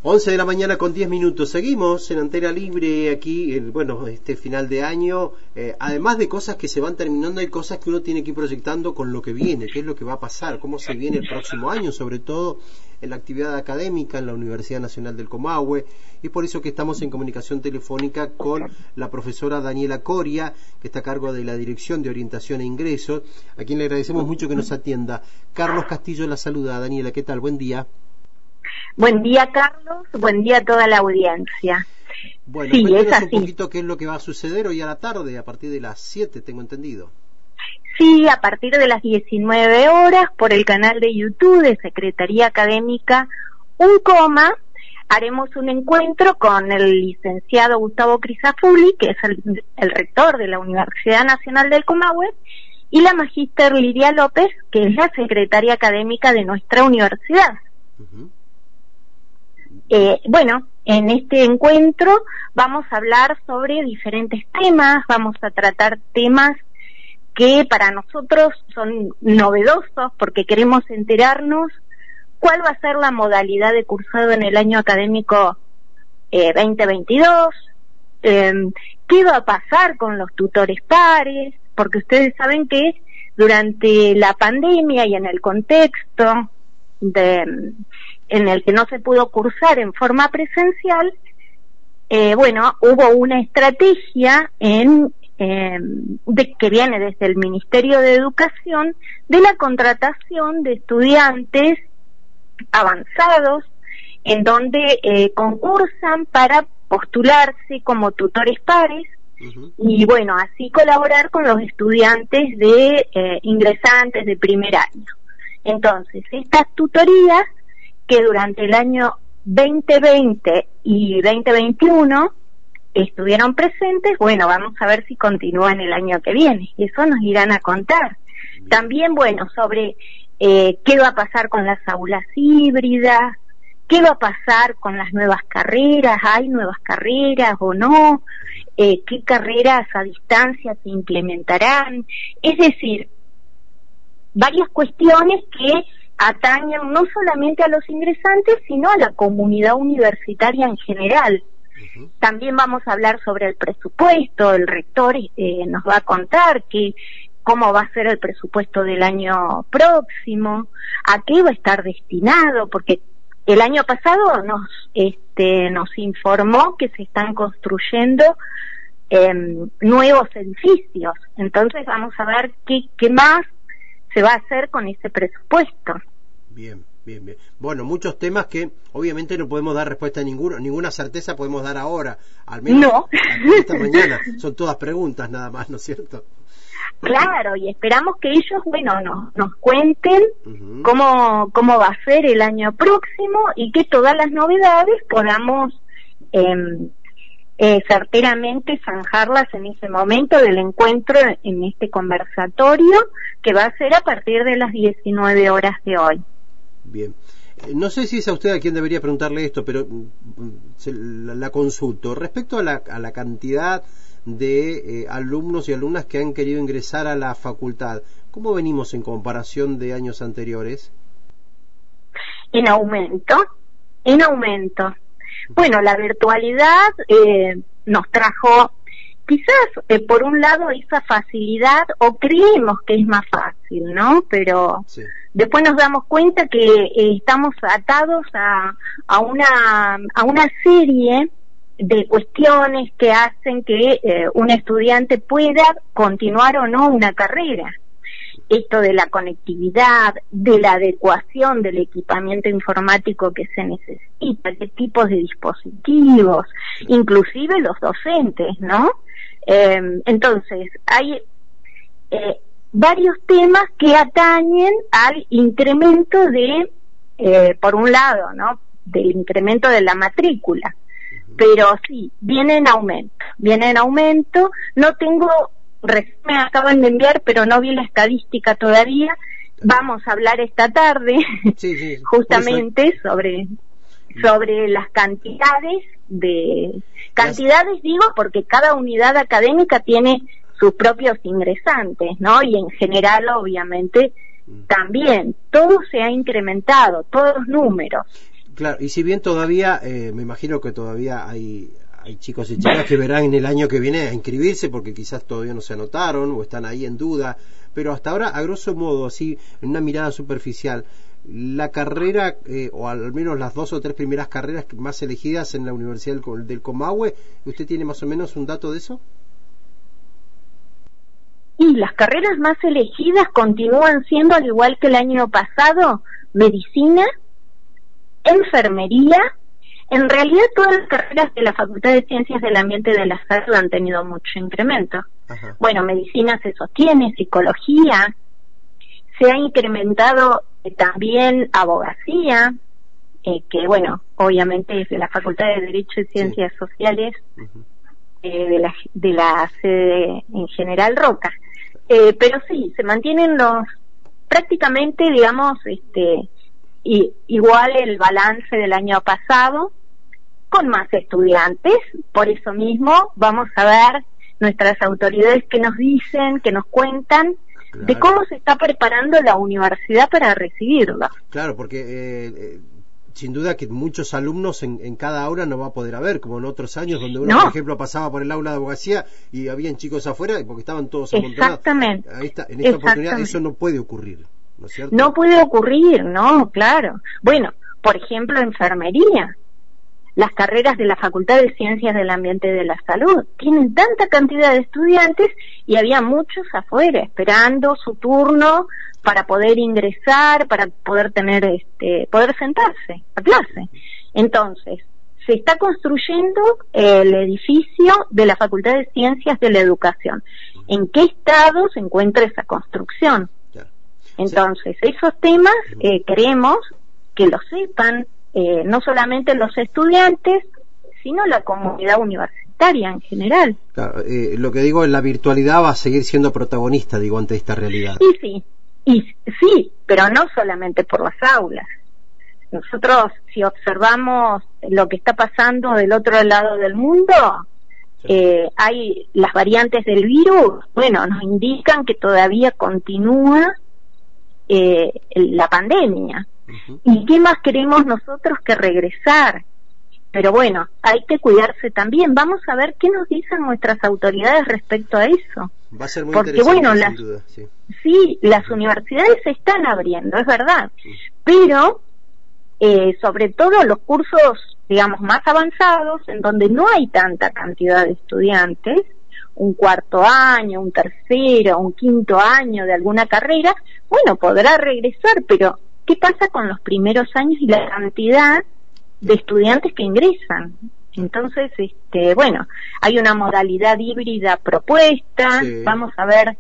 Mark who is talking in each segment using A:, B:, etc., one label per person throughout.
A: 11 de la mañana con 10 minutos. Seguimos en Antena Libre aquí, este final de año. Además de cosas que se van terminando, hay cosas que uno tiene que ir proyectando con lo que viene, qué es lo que va a pasar, cómo se viene el próximo año, sobre todo en la actividad académica en la Universidad Nacional del Comahue. Y por eso que estamos en comunicación telefónica con la profesora Daniela Coria, que está a cargo de la Dirección de Orientación e Ingresos, a quien le agradecemos mucho que nos atienda. Carlos Castillo la saluda. Daniela, ¿qué tal? Buen día.
B: Buen día, Carlos. Buen día a toda la audiencia.
A: Bueno, sí, cuéntanos un poquito qué es lo que va a suceder hoy a la tarde, a partir de las 7, tengo entendido.
B: Sí, a partir de las 19 horas, por el canal de YouTube de Secretaría Académica UNCOMA, haremos un encuentro con el licenciado Gustavo Crisafulli, que es el rector de la Universidad Nacional del Comahue, y la magíster Lidia López, que es la secretaria académica de nuestra universidad. Uh-huh. En este encuentro vamos a hablar sobre diferentes temas, vamos a tratar temas que para nosotros son novedosos porque queremos enterarnos cuál va a ser la modalidad de cursado en el año académico 2022, qué va a pasar con los tutores pares, porque ustedes saben que durante la pandemia y en el contexto en el que no se pudo cursar en forma presencial, hubo una estrategia que viene desde el Ministerio de Educación de la contratación de estudiantes avanzados en donde concursan para postularse como tutores pares. Uh-huh. Y así colaborar con los estudiantes de ingresantes de primer año. Entonces, estas tutorías que durante el año 2020 y 2021 estuvieron presentes, vamos a ver si continúan el año que viene. Eso nos irán a contar. También, sobre qué va a pasar con las aulas híbridas, qué va a pasar con las nuevas carreras, ¿hay nuevas carreras o no? ¿Qué carreras a distancia se implementarán? Es decir, varias cuestiones que atañen no solamente a los ingresantes, sino a la comunidad universitaria en general. Uh-huh. También vamos a hablar sobre el presupuesto. El rector nos va a contar cómo va a ser el presupuesto del año próximo, a qué va a estar destinado, porque el año pasado nos informó que se están construyendo nuevos edificios. Entonces vamos a ver qué más se va a hacer con ese presupuesto.
A: Bien. Bueno, muchos temas que obviamente no podemos dar respuesta a ninguna certeza podemos dar ahora, al menos
B: no.
A: Esta mañana. Son todas preguntas nada más, ¿no es cierto?
B: Claro, y esperamos que ellos, nos cuenten uh-huh. cómo va a ser el año próximo y que todas las novedades podamos certeramente zanjarlas en ese momento del encuentro, en este conversatorio que va a ser a partir de las 19 horas de hoy.
A: Bien. No sé si es a usted a quien debería preguntarle esto, pero la consulto. Respecto a la cantidad de alumnos y alumnas que han querido ingresar a la facultad, ¿cómo venimos en comparación de años anteriores?
B: En aumento. La virtualidad nos trajo quizás por un lado esa facilidad, o creemos que es más fácil, ¿no? Pero sí. Después nos damos cuenta que estamos atados a una serie de cuestiones que hacen que un estudiante pueda continuar o no una carrera. Esto de la conectividad, de la adecuación del equipamiento informático que se necesita, qué tipos de dispositivos, inclusive los docentes, ¿no? Entonces, hay varios temas que atañen al incremento por un lado, ¿no?, del incremento de la matrícula. Pero sí, viene en aumento. No tengo, recién me acaban de enviar, pero no vi la estadística todavía. Vamos a hablar esta tarde, sí, justamente sobre las cantidades digo, porque cada unidad académica tiene sus propios ingresantes, ¿no? Y en general, obviamente, también todo se ha incrementado, todos los números.
A: Claro, y si bien todavía, me imagino que todavía hay chicos y chicas que verán en el año que viene a inscribirse porque quizás todavía no se anotaron o están ahí en duda, pero hasta ahora, a grosso modo, así, en una mirada superficial, la carrera, o al menos las 2 o 3 primeras carreras más elegidas en la Universidad del Comahue, ¿usted tiene más o menos un dato de eso?
B: Y las carreras más elegidas continúan siendo, al igual que el año pasado, medicina, enfermería. En realidad todas las carreras de la Facultad de Ciencias del Ambiente y de la Salud han tenido mucho incremento. Ajá. Bueno, medicina se sostiene, psicología, se ha incrementado también abogacía, que bueno, obviamente es de la Facultad de Derecho y Ciencias Sociales, de la sede en General Roca. Pero sí, se mantienen prácticamente, digamos, igual el balance del año pasado, con más estudiantes. Por eso mismo vamos a ver nuestras autoridades que nos dicen, que nos cuentan, claro, de cómo se está preparando la universidad para recibirlos.
A: Claro, porque sin duda que muchos alumnos en cada aula no va a poder haber, como en otros años donde uno, por ejemplo, pasaba por el aula de abogacía y habían chicos afuera porque estaban todos amontonados.
B: Exactamente.
A: En esta oportunidad eso no puede ocurrir, ¿no es cierto?
B: No puede ocurrir, no, claro. Bueno, por ejemplo, enfermería. Las carreras de la Facultad de Ciencias del Ambiente y de la Salud tienen tanta cantidad de estudiantes y había muchos afuera esperando su turno para poder ingresar, para poder poder sentarse a clase. Entonces, se está construyendo el edificio de la Facultad de Ciencias de la Educación. ¿En qué estado se encuentra esa construcción? Entonces, esos temas queremos que lo sepan, no solamente los estudiantes, sino la comunidad universitaria en general.
A: Claro, lo que digo, la virtualidad va a seguir siendo protagonista, digo, ante esta realidad.
B: Sí, pero no solamente por las aulas. Nosotros, si observamos lo que está pasando del otro lado del mundo, hay las variantes del virus, bueno, nos indican que todavía continúa la pandemia. ¿Y qué más queremos nosotros que regresar? Pero bueno, hay que cuidarse también. Vamos a ver qué nos dicen nuestras autoridades respecto a eso.
A: Va a ser muy interesante,
B: bueno,
A: sin duda,
B: sí, las universidades se están abriendo, es verdad, pero sobre todo los cursos, digamos, más avanzados, en donde no hay tanta cantidad de estudiantes, un cuarto año, un tercero, un quinto año de alguna carrera, bueno, podrá regresar, pero ¿qué pasa con los primeros años y la cantidad de estudiantes que ingresan? Entonces, bueno, hay una modalidad híbrida propuesta, vamos a ver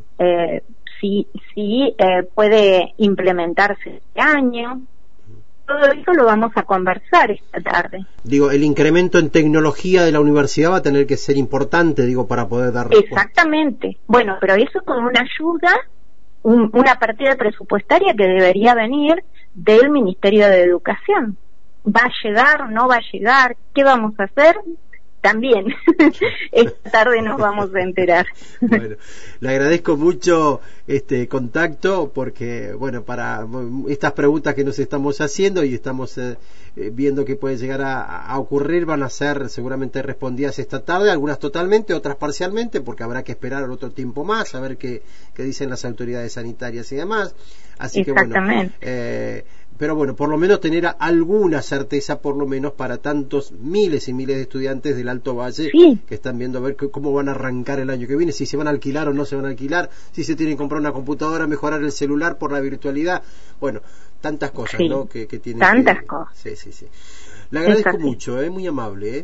B: si puede implementarse este año. Todo eso lo vamos a conversar esta tarde.
A: Digo, el incremento en tecnología de la universidad va a tener que ser importante, digo, para poder dar respuesta.
B: Exactamente. Bueno, pero eso con una ayuda, una partida presupuestaria que debería venir del Ministerio de Educación. ¿Va a llegar? ¿No va a llegar? ¿Qué vamos a hacer? También esta tarde nos vamos a enterar.
A: Bueno, le agradezco mucho este contacto porque, bueno, para estas preguntas que nos estamos haciendo y estamos viendo que puede llegar a ocurrir, van a ser seguramente respondidas esta tarde, algunas totalmente, otras parcialmente, porque habrá que esperar otro tiempo más a ver qué dicen las autoridades sanitarias y demás. Así que bueno, pero bueno, por lo menos tener alguna certeza, por lo menos para tantos miles y miles de estudiantes del Alto Valle que están viendo a ver cómo van a arrancar el año que viene, si se van a alquilar o no se van a alquilar, si se tienen que comprar una computadora, mejorar el celular por la virtualidad, bueno, tantas cosas, ¿no? Que tienen
B: tantas cosas.
A: Sí. Le agradezco mucho, muy amable,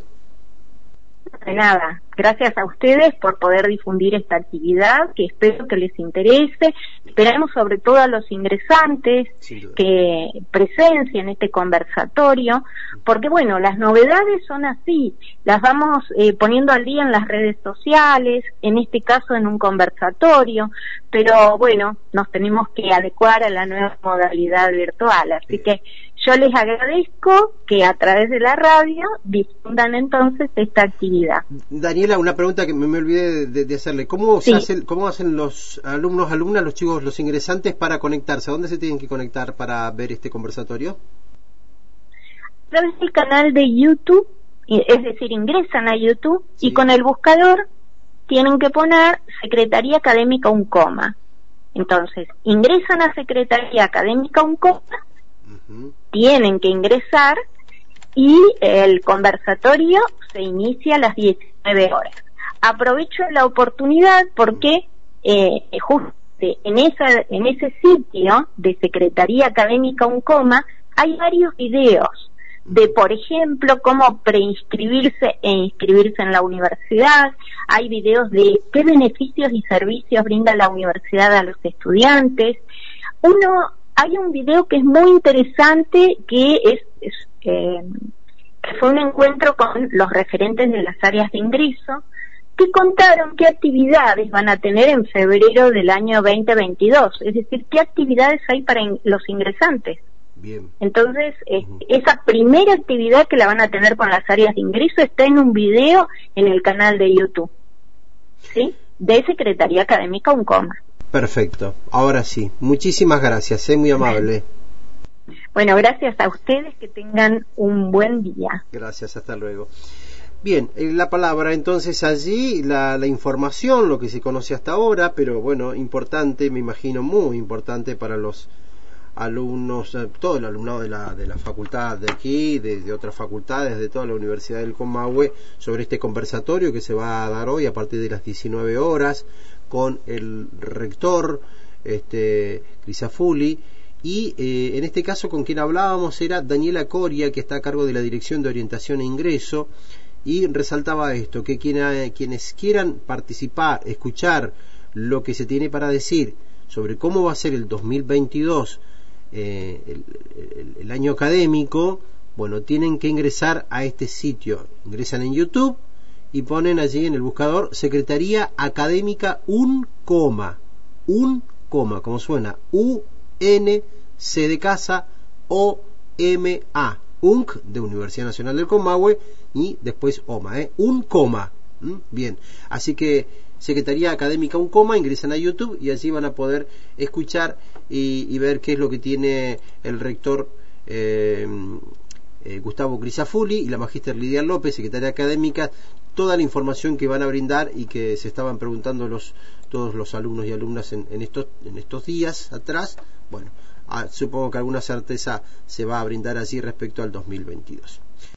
B: De nada, gracias a ustedes por poder difundir esta actividad que espero que les interese. Esperamos sobre todo a los ingresantes que presencien este conversatorio, porque bueno, las novedades son así, las vamos poniendo al día en las redes sociales, en este caso en un conversatorio, pero bueno, nos tenemos que adecuar a la nueva modalidad virtual, así que yo les agradezco que a través de la radio difundan entonces esta actividad.
A: Daniela, una pregunta que me olvidé de hacerle. ¿Cómo hacen los alumnas, los chicos, los ingresantes para conectarse? ¿A dónde se tienen que conectar para ver este conversatorio?
B: a través del canal de YouTube, es decir, ingresan a YouTube y con el buscador tienen que poner Secretaría Académica Uncoma. Entonces, ingresan a Secretaría Académica Uncoma, tienen que ingresar y el conversatorio se inicia a las 19 horas. Aprovecho la oportunidad porque justo en ese sitio de Secretaría Académica Uncoma hay varios videos de, por ejemplo, cómo preinscribirse e inscribirse en la universidad. Hay videos de qué beneficios y servicios brinda la universidad a los estudiantes. Hay un video que es muy interesante, que fue un encuentro con los referentes de las áreas de ingreso, que contaron qué actividades van a tener en febrero del año 2022, es decir, qué actividades hay para los ingresantes.
A: Bien.
B: Entonces, esa primera actividad que la van a tener con las áreas de ingreso está en un video en el canal de YouTube, ¿sí? De Secretaría Académica Uncoma.
A: Perfecto, ahora sí. Muchísimas gracias, muy amable.
B: Bueno, gracias a ustedes, que tengan un buen día.
A: Gracias, hasta luego. Bien, la palabra entonces allí, la información, lo que se conoce hasta ahora, pero bueno, importante, me imagino, muy importante para los alumnos, todo el alumnado de la facultad de aquí, de otras facultades, de toda la Universidad del Comahue, sobre este conversatorio que se va a dar hoy a partir de las 19 horas con el rector Crisafulli, y en este caso con quien hablábamos era Daniela Coria, que está a cargo de la Dirección de Orientación e Ingreso, y resaltaba esto, que quienes quieran participar, escuchar lo que se tiene para decir sobre cómo va a ser el 2022, el año académico, bueno, tienen que ingresar a este sitio. Ingresan en YouTube y ponen allí en el buscador Secretaría Académica Uncoma, como suena, U-N-C de casa, O-M-A, UNC de Universidad Nacional del Comahue, y después OMA, Uncoma. Bien, así que Secretaría Académica Uncoma, ingresan a YouTube y allí van a poder escuchar y ver qué es lo que tiene el rector Gustavo Crisafulli y la magíster Lidia López, secretaria académica, toda la información que van a brindar y que se estaban preguntando todos los alumnos y alumnas en estos días atrás. Bueno, supongo que alguna certeza se va a brindar allí respecto al 2022.